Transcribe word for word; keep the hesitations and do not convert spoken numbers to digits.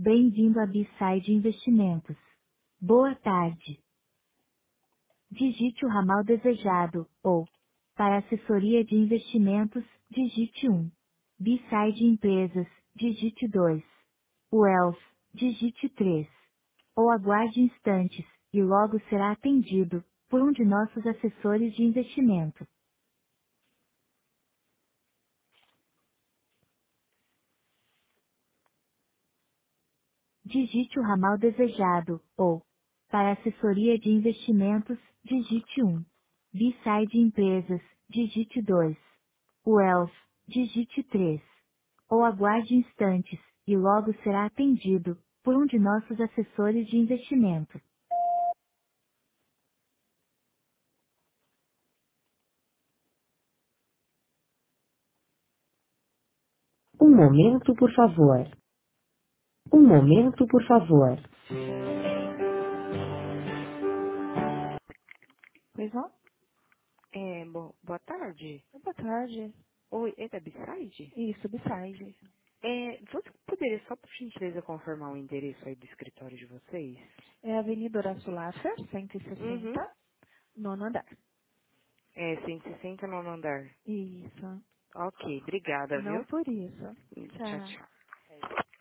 Bem-vindo a B-Side Investimentos. Boa tarde. Digite o ramal desejado, ou, para assessoria de investimentos, digite um. B-Side Empresas, digite dois. Wealth, digite três. Ou aguarde instantes, e logo será atendido, por um de nossos assessores de investimento. Digite o ramal desejado, ou, para assessoria de investimentos, digite um. B-Side Empresas, digite dois. Wealth, digite três. Ou aguarde instantes, e logo será atendido, por um de nossos assessores de investimento. Um momento, por favor. Um momento, por favor. Pois não? É, bom, boa tarde. Boa tarde. Oi, é da Bside? Isso, Beside. É, você poderia só por gentileza confirmar o endereço aí do escritório de vocês? É a Avenida Horácio Laffer, cento e Uhum. sessenta, nono andar. É, cento e sessenta no andar. Isso. Ok, obrigada, Não viu? por isso. Tchau, Tchau. tchau.